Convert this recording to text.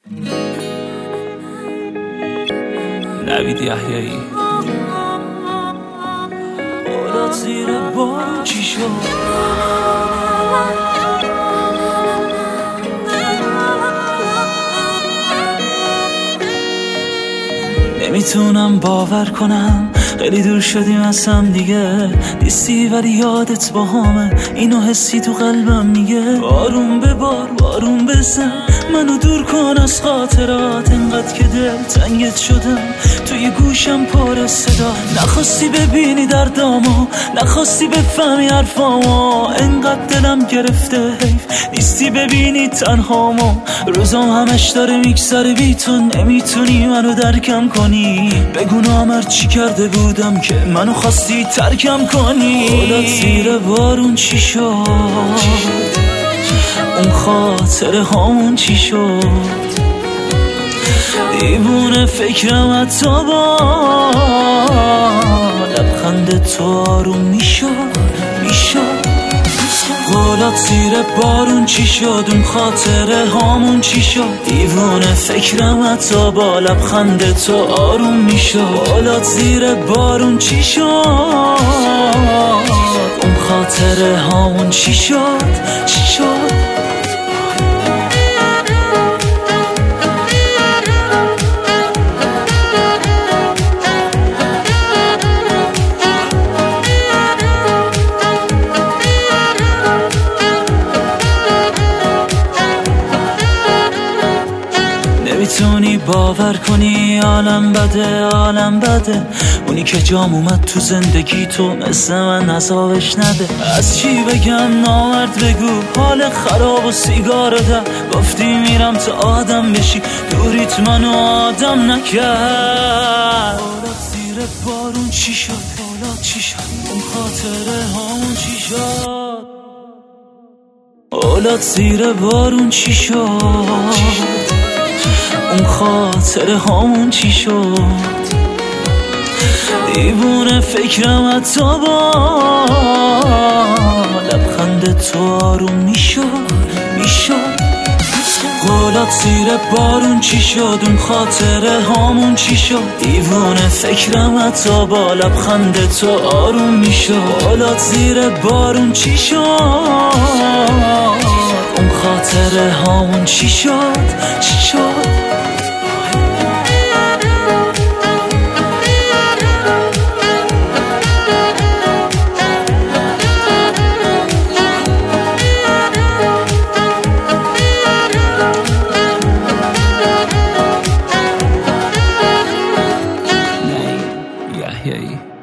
نوید یحیایی. اولاد زیر بارون چی شد؟ نمیتونم باور کنم خیلی دور شدیم از هم دیگه، نیستی ولی یادت با همه، اینو حسی تو قلبم میگه. بارون به بار بارون بزن، منو دور کن از خاطرات، انقدر که دل تنگت شدم توی گوشم پر صدا. نخواستی ببینی دردامو، نخواستی بفهمی حرفامو، انقدر دلم گرفته حیف نیستی ببینی تنهامو. روزام همش داره میگذره بی تو، نمیتونی منو درکم کنی. بگو نامرد چی کرده بودم که منو خواستی ترکم کنی. اولاد زیر بارون چی شد؟ اون خاطره هامون چی شد؟ دیوونه فکرم حتی با لبخند تو آروم میشد. اولاد زیر بارون چی شد؟ اون خاطره هامون چی شد؟ دیوونه فکرم حتی با لبخند تو آروم میشد. اولاد زیر بارون چی شد؟ اون خاطره هامون چی شد؟ نمیتونی باور کنی عالم بده، اونی که جام اومد تو زندگی تو مثل من عذابش نده. از چی بگم نامرد بگو، حال خراب و سیگار ده، گفتی میرم تا آدم بشی، دوریت منو آدم نکرد. اولاد زیر بارون چی شد؟ اولاد چی شد؟ اون خاطره هامون چی شد؟ اولاد زیر بارون چی شد؟ اون خاطره هامون چی شد؟ دیوونه فکرم حتی با لبخند تو آروم میشد. اولاد زیر بارون چی شد؟ اون خاطره هامون چی شد؟ دیوونه فکرم حتی با لبخند تو آروم میشد. اولاد زیر بارون چی شد؟ اون خاطره هامون چی شد؟ یحیایی.